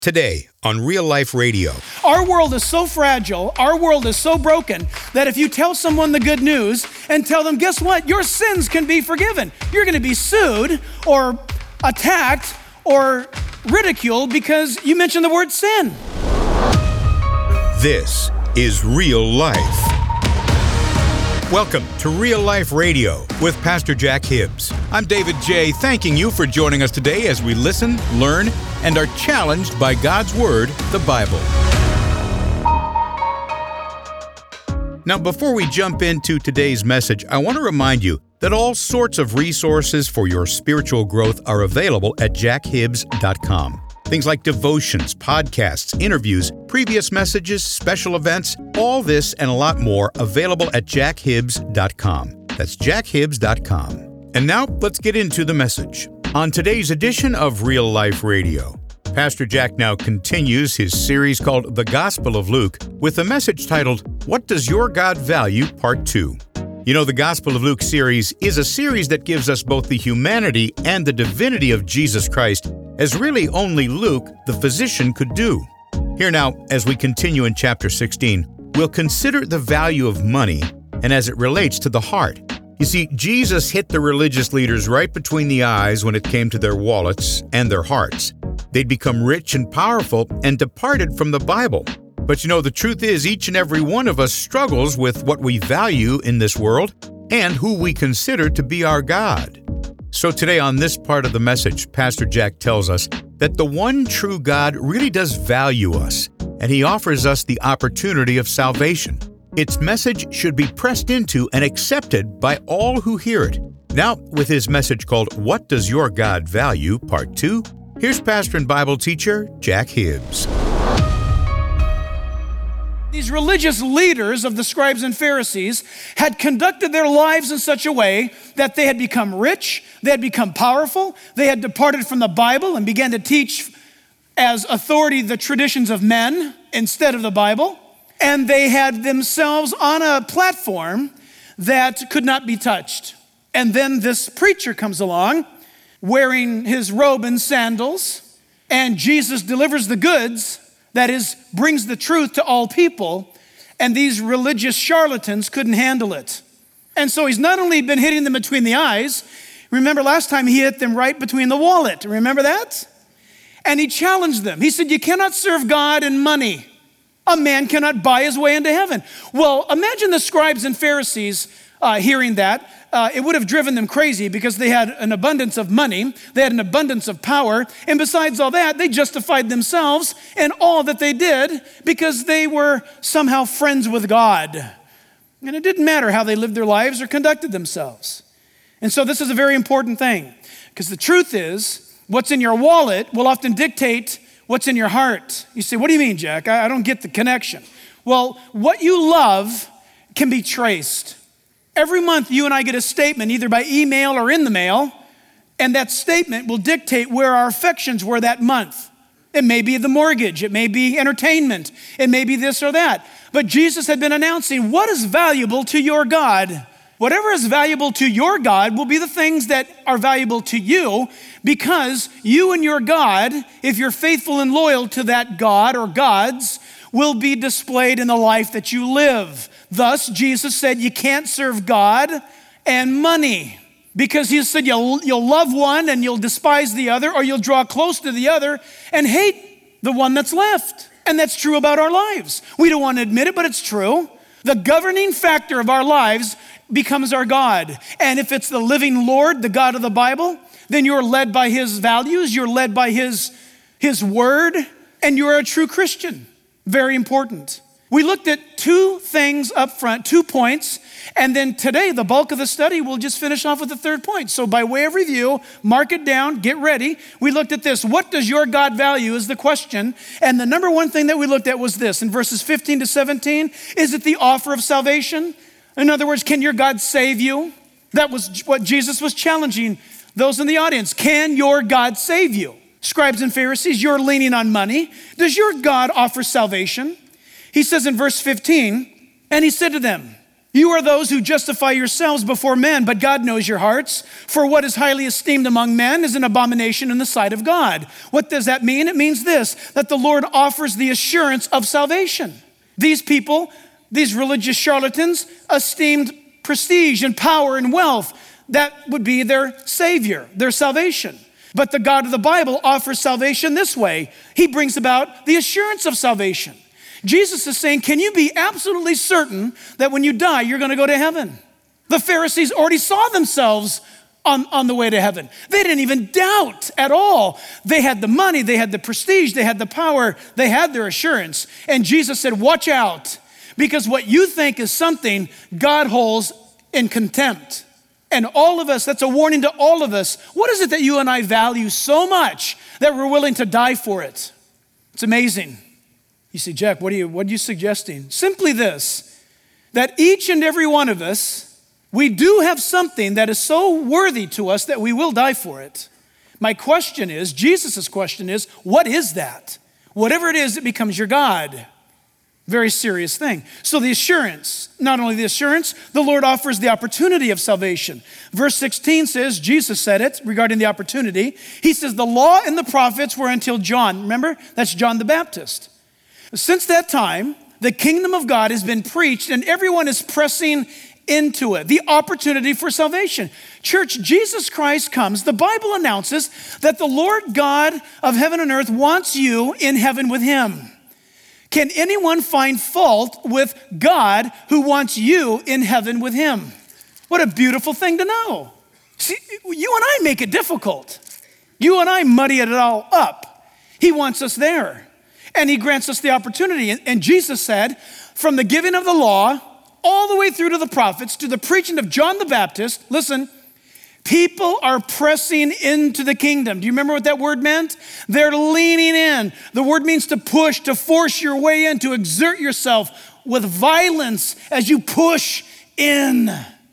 Today on Real Life Radio. Our world is so fragile, our world is so broken, that if you tell someone the good news and tell them, guess what? Your sins can be forgiven. You're going to be sued or attacked or ridiculed because you mentioned the word sin. This is Real Life. Welcome to Real Life Radio with Pastor Jack Hibbs. I'm David J., thanking you for joining us today as we listen, learn, and are challenged by God's Word, the Bible. Now, before we jump into today's message, I want to remind you that all sorts of resources for your spiritual growth are available at jackhibbs.com. Things like devotions, podcasts, interviews, previous messages, special events, all this and a lot more available at jackhibbs.com. That's jackhibbs.com. And now let's get into the message. On today's edition of Real Life Radio, Pastor Jack now continues his series called The Gospel of Luke with a message titled, What Does Your God Value? Part 2. You know, the Gospel of Luke series is a series that gives us both the humanity and the divinity of Jesus Christ, as really only Luke, the physician, could do. Here now, as we continue in chapter 16, we'll consider the value of money and as it relates to the heart. You see, Jesus hit the religious leaders right between the eyes when it came to their wallets and their hearts. They'd become rich and powerful and departed from the Bible. But you know, the truth is each and every one of us struggles with what we value in this world and who we consider to be our God. So today on this part of the message, Pastor Jack tells us that the one true God really does value us, and He offers us the opportunity of salvation. Its message should be pressed into and accepted by all who hear it. Now, with his message called What Does Your God Value? Part 2, here's pastor and Bible teacher Jack Hibbs. These religious leaders of the scribes and Pharisees had conducted their lives in such a way that they had become rich, they had become powerful, they had departed from the Bible and began to teach as authority the traditions of men instead of the Bible, and they had themselves on a platform that could not be touched. And then this preacher comes along wearing his robe and sandals, and Jesus delivers the goods. That is, brings the truth to all people, and these religious charlatans couldn't handle it. And so he's not only been hitting them between the eyes, remember last time he hit them right between the wallet, remember that? And he challenged them. He said, you cannot serve God and money. A man cannot buy his way into heaven. Well, imagine the scribes and Pharisees hearing that. It would have driven them crazy because they had an abundance of money, they had an abundance of power, and besides all that, they justified themselves and all that they did because they were somehow friends with God. And it didn't matter how they lived their lives or conducted themselves. And so this is a very important thing, because the truth is, what's in your wallet will often dictate what's in your heart. You say, what do you mean, Jack? I don't get the connection. Well, what you love can be traced. Every month, you and I get a statement, either by email or in the mail, and that statement will dictate where our affections were that month. It may be the mortgage, it may be entertainment, it may be this or that. But Jesus had been announcing what is valuable to your God. Whatever is valuable to your God will be the things that are valuable to you, because you and your God, if you're faithful and loyal to that God or gods, will be displayed in the life that you live. Thus, Jesus said you can't serve God and money, because he said you'll love one and you'll despise the other, or you'll draw close to the other and hate the one that's left. And that's true about our lives. We don't want to admit it, but it's true. The governing factor of our lives becomes our God. And if it's the living Lord, the God of the Bible, then you're led by his values, you're led by his word, and you're a true Christian. Very important. We looked at two things up front, 2 points, and then today, the bulk of the study, we'll just finish off with the third point. So by way of review, mark it down, get ready. We looked at this. What does your God value is the question. And the number one thing that we looked at was this. In verses 15 to 17, is it the offer of salvation? In other words, can your God save you? That was what Jesus was challenging those in the audience. Can your God save you? Scribes and Pharisees, you're leaning on money. Does your God offer salvation? He says in verse 15, and he said to them, You are those who justify yourselves before men, but God knows your hearts. For what is highly esteemed among men is an abomination in the sight of God. What does that mean? It means this, that the Lord offers the assurance of salvation. These people, these religious charlatans, esteemed prestige and power and wealth. That would be their savior, their salvation. But the God of the Bible offers salvation this way. He brings about the assurance of salvation. Jesus is saying, can you be absolutely certain that when you die, you're going to go to heaven? The Pharisees already saw themselves on the way to heaven. They didn't even doubt at all. They had the money, they had the prestige, they had the power, they had their assurance. And Jesus said, watch out, because what you think is something, God holds in contempt. And all of us, that's a warning to all of us. What is it that you and I value so much that we're willing to die for it? It's amazing. You say, Jack, what are you suggesting? Simply this, that each and every one of us, we do have something that is so worthy to us that we will die for it. My question is, Jesus' question is, what is that? Whatever it is, it becomes your God. Very serious thing. So the assurance, not only the assurance, the Lord offers the opportunity of salvation. Verse 16 says, Jesus said it regarding the opportunity. He says, the law and the prophets were until John. Remember, that's John the Baptist. Since that time, the kingdom of God has been preached and everyone is pressing into it. The opportunity for salvation. Church, Jesus Christ comes. The Bible announces that the Lord God of heaven and earth wants you in heaven with him. Can anyone find fault with God who wants you in heaven with him? What a beautiful thing to know. See, you and I make it difficult. You and I muddy it all up. He wants us there. And he grants us the opportunity. And Jesus said, from the giving of the law, all the way through to the prophets, to the preaching of John the Baptist, listen, people are pressing into the kingdom. Do you remember what that word meant? They're leaning in. The word means to push, to force your way in, to exert yourself with violence as you push in.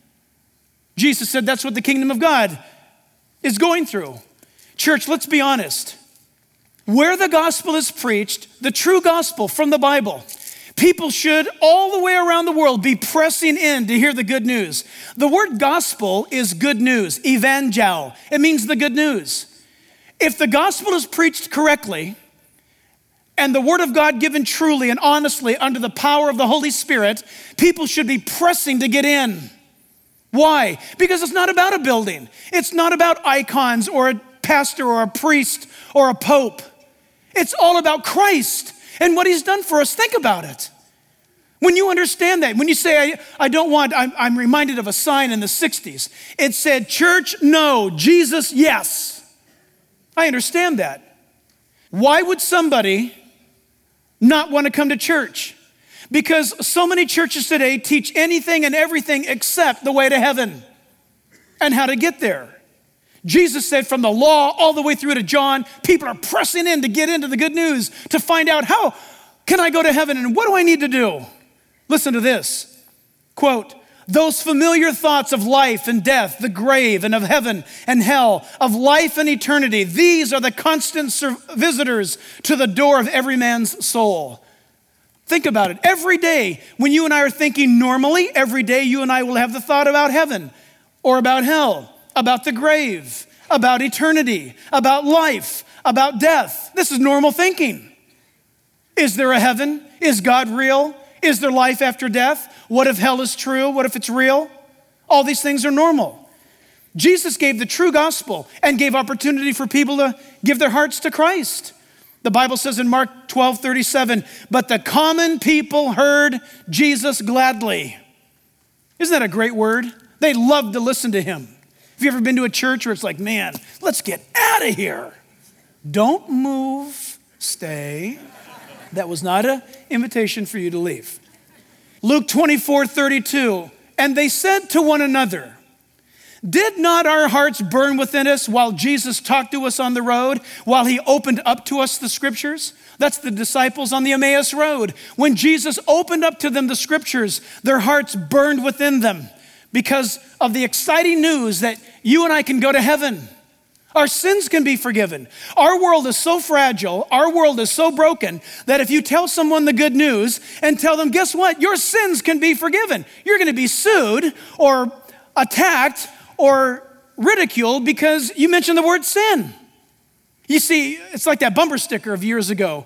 Jesus said that's what the kingdom of God is going through. Church, let's be honest. Where the gospel is preached, the true gospel from the Bible, people should all the way around the world be pressing in to hear the good news. The word gospel is good news, evangel. It means the good news. If the gospel is preached correctly and the word of God given truly and honestly under the power of the Holy Spirit, people should be pressing to get in. Why? Because it's not about a building. It's not about icons or a pastor or a priest or a pope. It's all about Christ and what he's done for us. Think about it. When you understand that, when you say, I'm reminded of a sign in the 60s. It said, church, no, Jesus, yes. I understand that. Why would somebody not want to come to church? Because so many churches today teach anything and everything except the way to heaven and how to get there. Jesus said from the law all the way through to John, people are pressing in to get into the good news, to find out how can I go to heaven and what do I need to do? Listen to this, quote, those familiar thoughts of life and death, the grave and of heaven and hell, of life and eternity, these are the constant visitors to the door of every man's soul. Think about it. Every day when you and I are thinking normally, every day you and I will have the thought about heaven or about hell, about the grave, about eternity, about life, about death. This is normal thinking. Is there a heaven? Is God real? Is there life after death? What if hell is true? What if it's real? All these things are normal. Jesus gave the true gospel and gave opportunity for people to give their hearts to Christ. The Bible says in Mark 12:37, but the common people heard Jesus gladly. Isn't that a great word? They loved to listen to him. Have you ever been to a church where it's like, man, let's get out of here. Don't move, stay. That was not an invitation for you to leave. Luke 24:32, and they said to one another, did not our hearts burn within us while Jesus talked to us on the road, while he opened up to us the scriptures? That's the disciples on the Emmaus Road. When Jesus opened up to them the scriptures, their hearts burned within them because of the exciting news that you and I can go to heaven. Our sins can be forgiven. Our world is so fragile, our world is so broken, that if you tell someone the good news and tell them, guess what? Your sins can be forgiven. You're going to be sued or attacked or ridiculed because you mentioned the word sin. You see, it's like that bumper sticker of years ago.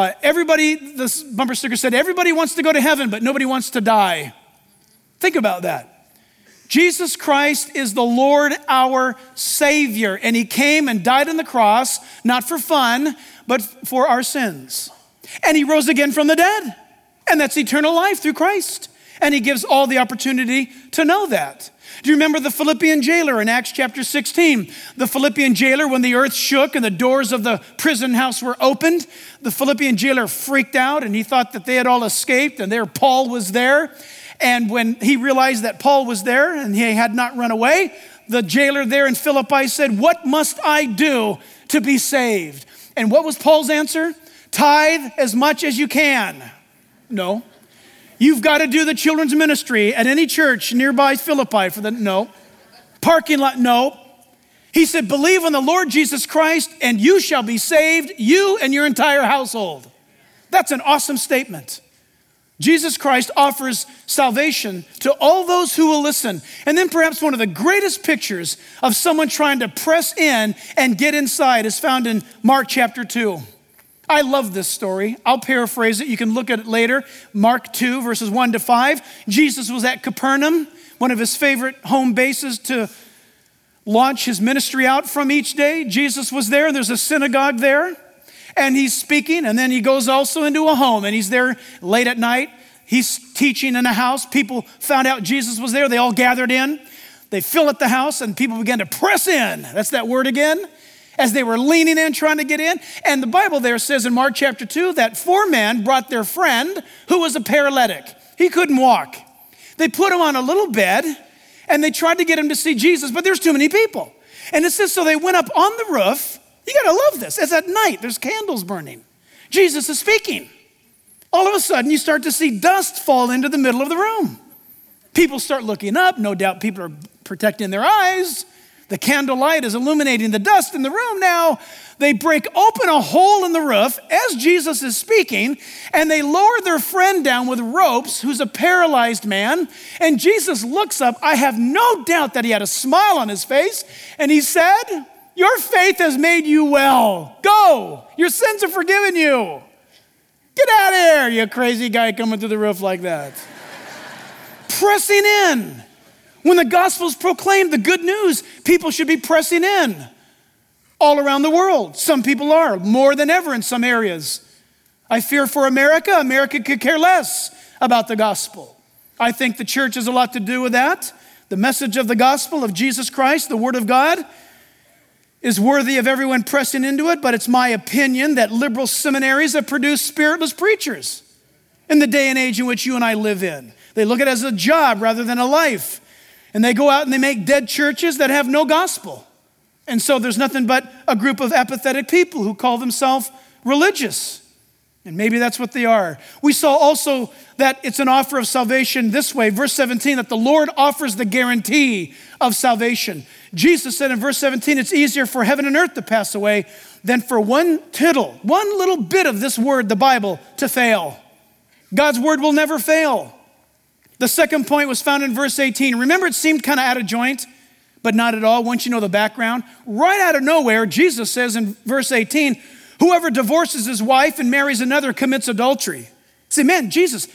This bumper sticker said, everybody wants to go to heaven, but nobody wants to die. Think about that. Jesus Christ is the Lord, our Savior, and he came and died on the cross, not for fun, but for our sins. And he rose again from the dead, and that's eternal life through Christ. And he gives all the opportunity to know that. Do you remember the Philippian jailer in Acts chapter 16? The Philippian jailer, when the earth shook and the doors of the prison house were opened, the Philippian jailer freaked out and he thought that they had all escaped and there Paul was there. And when he realized that Paul was there and he had not run away, the jailer there in Philippi said, what must I do to be saved? And what was Paul's answer? Tithe as much as you can. No. You've got to do the children's ministry at any church nearby Philippi no. Parking lot, no. He said, believe on the Lord Jesus Christ and you shall be saved, you and your entire household. That's an awesome statement. Jesus Christ offers salvation to all those who will listen. And then perhaps one of the greatest pictures of someone trying to press in and get inside is found in Mark chapter 2. I love this story. I'll paraphrase it. You can look at it later. Mark 2, verses 1 to 5. Jesus was at Capernaum, one of his favorite home bases to launch his ministry out from each day. Jesus was there. There's a synagogue there. And he's speaking, and then he goes also into a home, and he's there late at night. He's teaching in a house. People found out Jesus was there. They all gathered in. They fill up the house, and people began to press in. That's that word again. As they were leaning in, trying to get in. And the Bible there says in Mark chapter 2 that 4 men brought their friend who was a paralytic. He couldn't walk. They put him on a little bed, and they tried to get him to see Jesus, but there's too many people. And it says, so they went up on the roof. You gotta love this. It's at night, there's candles burning. Jesus is speaking. All of a sudden, you start to see dust fall into the middle of the room. People start looking up. No doubt people are protecting their eyes. The candlelight is illuminating the dust in the room now. They break open a hole in the roof as Jesus is speaking, and they lower their friend down with ropes, who's a paralyzed man. And Jesus looks up. I have no doubt that he had a smile on his face, and he said, your faith has made you well. Go. Your sins are forgiven you. Get out of here, you crazy guy coming through the roof like that. Pressing in. When the gospel is proclaimed, the good news, people should be pressing in all around the world. Some people are, more than ever in some areas. I fear for America. America could care less about the gospel. I think the church has a lot to do with that. The message of the gospel of Jesus Christ, the word of God, is worthy of everyone pressing into it, but it's my opinion that liberal seminaries have produced spiritless preachers in the day and age in which you and I live in. They look at it as a job rather than a life. And they go out and they make dead churches that have no gospel. And so there's nothing but a group of apathetic people who call themselves religious. And maybe that's what they are. We saw also that it's an offer of salvation this way. Verse 17, that the Lord offers the guarantee of salvation. Jesus said in verse 17, it's easier for heaven and earth to pass away than for one tittle, one little bit of this word, the Bible, to fail. God's word will never fail. The second point was found in verse 18. Remember, it seemed kind of out of joint, but not at all once you know the background. Right out of nowhere, Jesus says in verse 18, whoever divorces his wife and marries another commits adultery. See, man, Jesus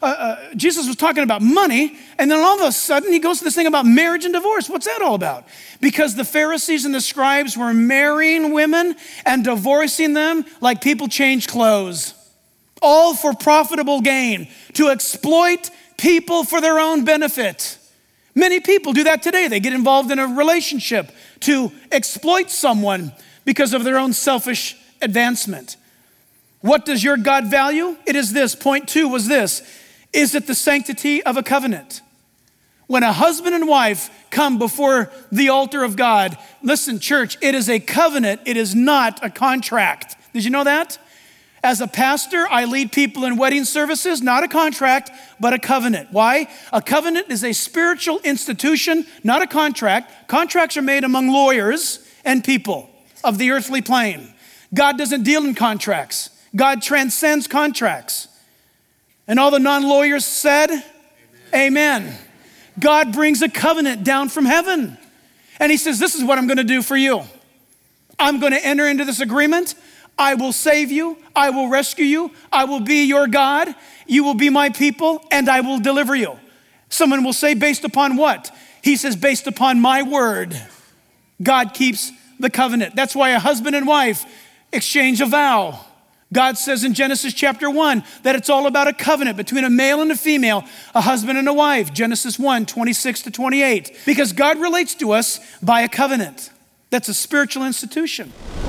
was talking about money, and then all of a sudden he goes to this thing about marriage and divorce. What's that all about? Because the Pharisees and the scribes were marrying women and divorcing them like people change clothes, all for profitable gain, to exploit people for their own benefit. Many people do that today. They get involved in a relationship to exploit someone because of their own selfish advancement. What does your God value? It is this. Point 2 was this. Is it the sanctity of a covenant? When a husband and wife come before the altar of God, listen, church, it is a covenant. It is not a contract. Did you know that? As a pastor, I lead people in wedding services, not a contract, but a covenant. Why? A covenant is a spiritual institution, not a contract. Contracts are made among lawyers and people of the earthly plane. God doesn't deal in contracts. God transcends contracts. And all the non-lawyers said, Amen. God brings a covenant down from heaven. And he says, this is what I'm going to do for you. I'm going to enter into this agreement. I will save you. I will rescue you. I will be your God. You will be my people, and I will deliver you. Someone will say, based upon what? He says, based upon my word. God keeps the covenant. That's why a husband and wife exchange a vow. God says in Genesis chapter 1 that it's all about a covenant between a male and a female, a husband and a wife. Genesis 1, 26 to 28. Because God relates to us by a covenant. That's a spiritual institution.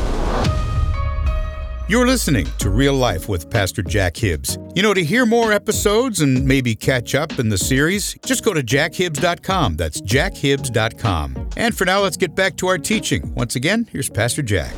You're listening to Real Life with Pastor Jack Hibbs. You know, to hear more episodes and maybe catch up in the series, just go to jackhibbs.com. That's jackhibbs.com. And for now, let's get back to our teaching. Once again, here's Pastor Jack.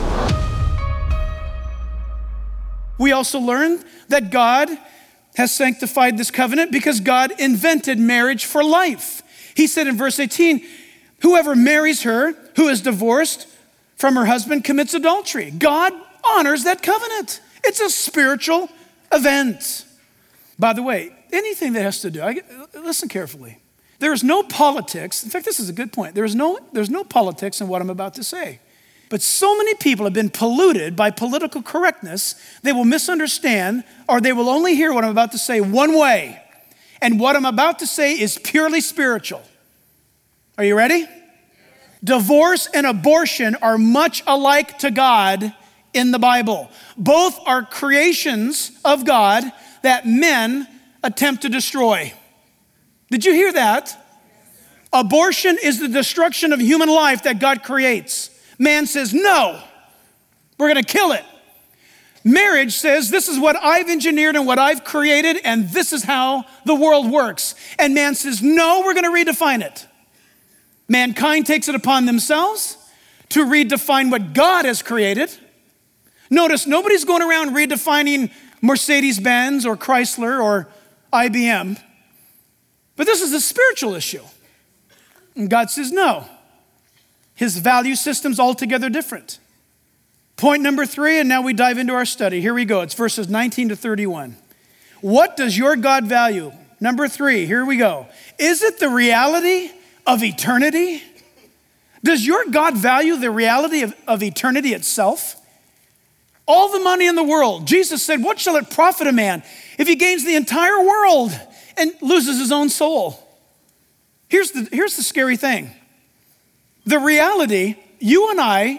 We also learn that God has sanctified this covenant because God invented marriage for life. He said in verse 18, whoever marries her who is divorced from her husband commits adultery. God honors that covenant. It's a spiritual event. By the way, anything that has to do, listen carefully. There is no politics. In fact, this is a good point. There's no politics in what I'm about to say. But so many people have been polluted by political correctness, they will misunderstand or they will only hear what I'm about to say one way. And what I'm about to say is purely spiritual. Are you ready? Divorce and abortion are much alike to God in the Bible. Both are creations of God that men attempt to destroy. Did you hear that? Abortion is the destruction of human life that God creates. Man says, no, we're going to kill it. Marriage says, this is what I've engineered and what I've created, and this is how the world works. And man says, no, we're going to redefine it. Mankind takes it upon themselves to redefine what God has created. Notice, nobody's going around redefining Mercedes-Benz or Chrysler or IBM. But this is a spiritual issue. And God says, no. His value system's altogether different. Point number 3, and now we dive into our study. Here we go. It's verses 19 to 31. What does your God value? Number 3, here we go. Is it the reality of eternity? Does your God value the reality of eternity itself? All the money in the world. Jesus said, what shall it profit a man if he gains the entire world and loses his own soul? Here's the scary thing. The reality, you and I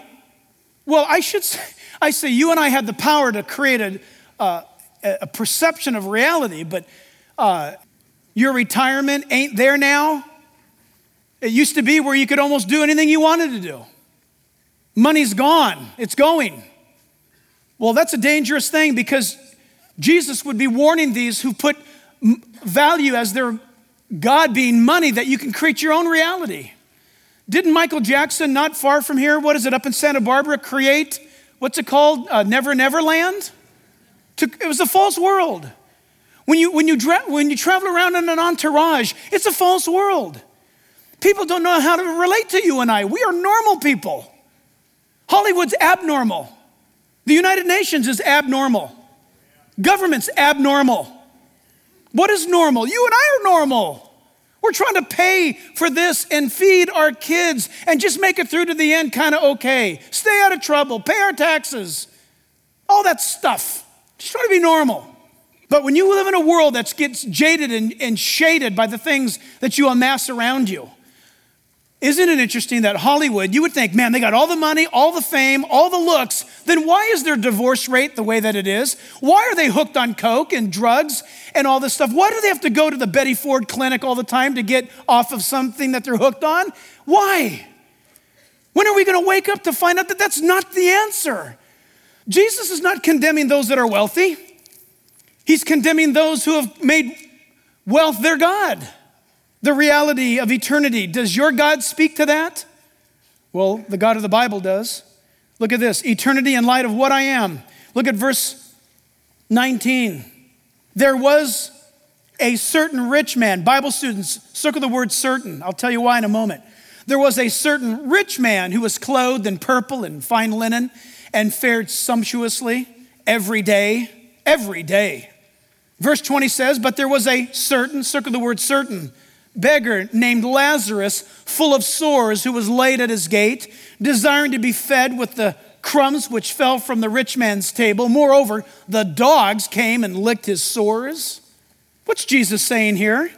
say you and I had the power to create a perception of reality, but your retirement ain't there now. It used to be where you could almost do anything you wanted to do. Money's gone, it's going. Well, that's a dangerous thing because Jesus would be warning these who put value as their God being money that you can create your own reality. Didn't Michael Jackson, not far from here, what is it, up in Santa Barbara, create, what's it called, Never Never Land? It was a false world. When you travel around in an entourage, it's a false world. People don't know how to relate to you and I. We are normal people. Hollywood's abnormal. The United Nations is abnormal. Government's abnormal. What is normal? You and I are normal. We're trying to pay for this and feed our kids and just make it through to the end kind of okay. Stay out of trouble, pay our taxes, all that stuff. Just trying to be normal. But when you live in a world that gets jaded and shaded by the things that you amass around you, isn't it interesting that Hollywood, you would think, man, they got all the money, all the fame, all the looks, then why is their divorce rate the way that it is? Why are they hooked on coke and drugs and all this stuff? Why do they have to go to the Betty Ford clinic all the time to get off of something that they're hooked on? Why? When are we going to wake up to find out that that's not the answer? Jesus is not condemning those that are wealthy. He's condemning those who have made wealth their God. The reality of eternity. Does your God speak to that? Well, the God of the Bible does. Look at this. Eternity in light of what I am. Look at verse 19. There was a certain rich man. Bible students, circle the word certain. I'll tell you why in a moment. There was a certain rich man who was clothed in purple and fine linen and fared sumptuously every day. Every day. Verse 20 says, but there was a certain, circle the word certain, beggar named Lazarus, full of sores, who was laid at his gate, desiring to be fed with the crumbs which fell from the rich man's table. Moreover, the dogs came and licked his sores. What's Jesus saying here?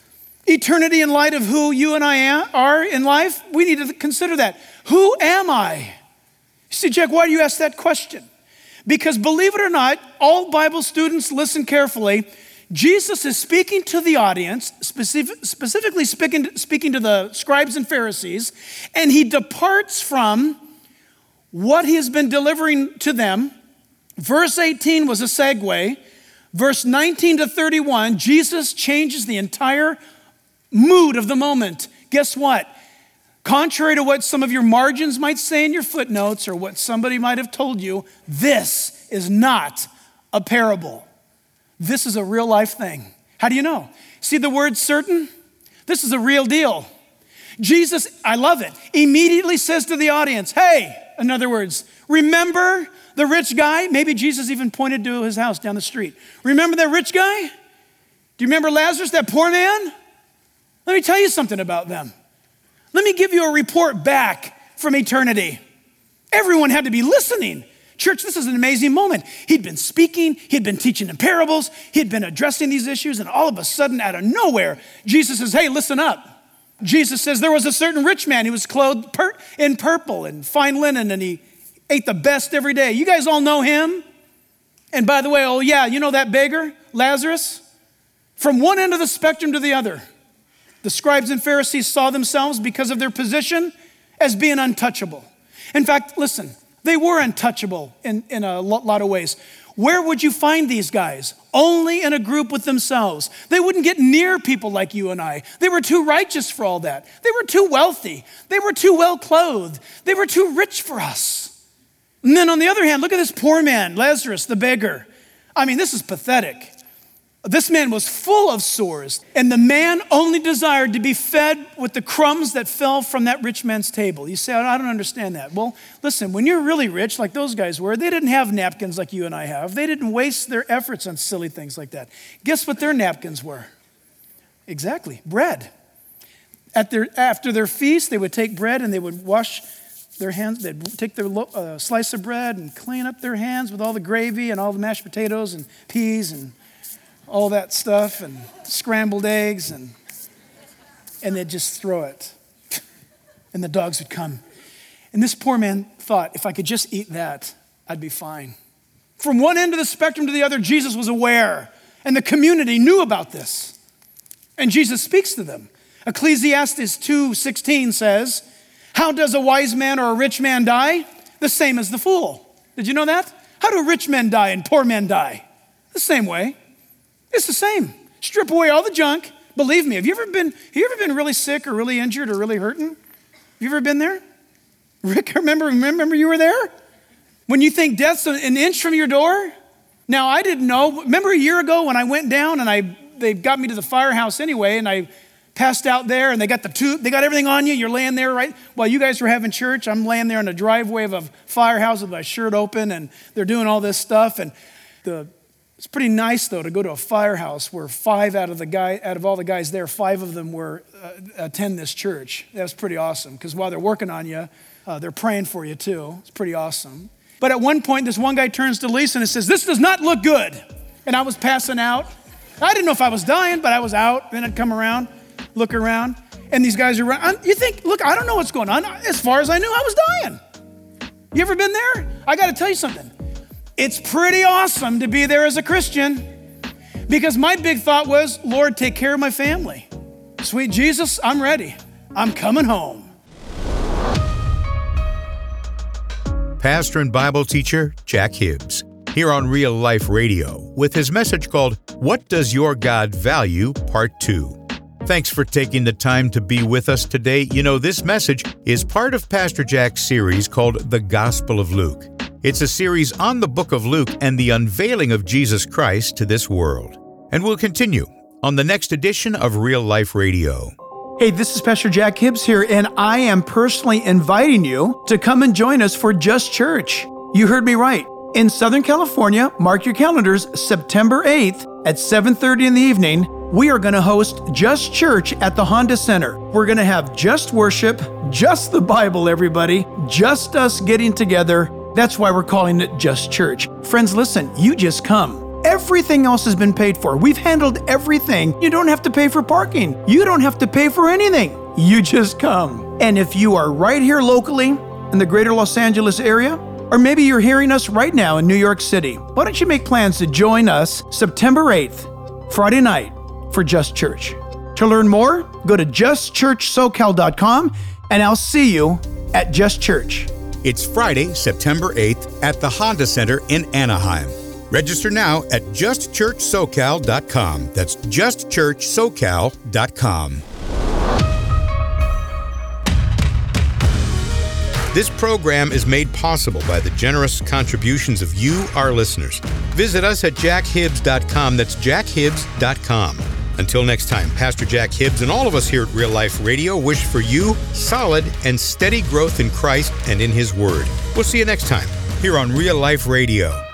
Eternity in light of who you and I are in life, we need to consider that. Who am I? You see, Jack, why do you ask that question? Because believe it or not, all Bible students listen carefully. Jesus is speaking to the audience, specifically speaking to the scribes and Pharisees, and he departs from what he has been delivering to them. Verse 18 was a segue. Verse 19 to 31, Jesus changes the entire mood of the moment. Guess what? Contrary to what some of your margins might say in your footnotes or what somebody might have told you, this is not a parable. This is a real life thing. How do you know? See the word certain? This is a real deal. Jesus, I love it, immediately says to the audience, hey, in other words, remember the rich guy? Maybe Jesus even pointed to his house down the street. Remember that rich guy? Do you remember Lazarus, that poor man? Let me tell you something about them. Let me give you a report back from eternity. Everyone had to be listening. Church, this is an amazing moment. He'd been speaking, he'd been teaching in parables, he'd been addressing these issues, and all of a sudden, out of nowhere, Jesus says, hey, listen up. Jesus says there was a certain rich man who was clothed in purple and fine linen, and he ate the best every day. You guys all know him? And by the way, oh yeah, you know that beggar, Lazarus? From one end of the spectrum to the other. The scribes and Pharisees saw themselves, because of their position, as being untouchable. In fact, listen, they were untouchable in a lot of ways. Where would you find these guys? Only in a group with themselves. They wouldn't get near people like you and I. They were too righteous for all that. They were too wealthy. They were too well clothed. They were too rich for us. And then on the other hand, look at this poor man, Lazarus, the beggar. I mean, this is pathetic. This man was full of sores, and the man only desired to be fed with the crumbs that fell from that rich man's table. You say, I don't understand that. Well, listen, when you're really rich, like those guys were, they didn't have napkins like you and I have. They didn't waste their efforts on silly things like that. Guess what their napkins were? Exactly, bread. After their feast, they would take bread and they would wash their hands. They'd take their slice of bread and clean up their hands with all the gravy and all the mashed potatoes and peas and all that stuff and scrambled eggs, and they'd just throw it. And the dogs would come. And this poor man thought, if I could just eat that, I'd be fine. From one end of the spectrum to the other, Jesus was aware, and the community knew about this. And Jesus speaks to them. Ecclesiastes 2:16 says, how does a wise man or a rich man die? The same as the fool. Did you know that? How do rich men die and poor men die? The same way. It's the same. Strip away all the junk. Believe me, have you ever been really sick or really injured or really hurting? Have you ever been there? Rick, remember you were there? When you think death's an inch from your door? Now, I didn't know. Remember a year ago when I went down and they got me to the firehouse anyway, and I passed out there, and they got everything on you. You're laying there, right? While you guys were having church, I'm laying there in the driveway of a firehouse with my shirt open, and they're doing all this stuff, and it's pretty nice, though, to go to a firehouse where 5 out of all the guys there, 5 of them attend this church. That was pretty awesome, because while they're working on you, they're praying for you, too. It's pretty awesome. But at one point, this one guy turns to Lisa and says, this does not look good. And I was passing out. I didn't know if I was dying, but I was out. Then I'd come around, look around, and these guys are around. You think, look, I don't know what's going on. As far as I knew, I was dying. You ever been there? I got to tell you something. It's pretty awesome to be there as a Christian, because my big thought was, Lord, take care of my family. Sweet Jesus, I'm ready. I'm coming home. Pastor and Bible teacher Jack Hibbs, here on Real Life Radio, with his message called, What Does Your God Value? Part 2. Thanks for taking the time to be with us today. You know, this message is part of Pastor Jack's series called The Gospel of Luke. It's a series on the book of Luke and the unveiling of Jesus Christ to this world. And we'll continue on the next edition of Real Life Radio. Hey, this is Pastor Jack Hibbs here, and I am personally inviting you to come and join us for Just Church. You heard me right. In Southern California, mark your calendars, September 8th at 7:30 in the evening, we are going to host Just Church at the Honda Center. We're going to have just worship, just the Bible, everybody, just us getting together. That's why we're calling it Just Church. Friends, listen, you just come. Everything else has been paid for. We've handled everything. You don't have to pay for parking. You don't have to pay for anything. You just come. And if you are right here locally in the greater Los Angeles area, or maybe you're hearing us right now in New York City, why don't you make plans to join us September 8th, Friday night, for Just Church. To learn more, go to justchurchsocal.com, and I'll see you at Just Church. It's Friday, September 8th at the Honda Center in Anaheim. Register now at justchurchsocal.com. That's justchurchsocal.com. This program is made possible by the generous contributions of you, our listeners. Visit us at jackhibbs.com. That's jackhibbs.com. Until next time, Pastor Jack Hibbs and all of us here at Real Life Radio wish for you solid and steady growth in Christ and in His Word. We'll see you next time here on Real Life Radio.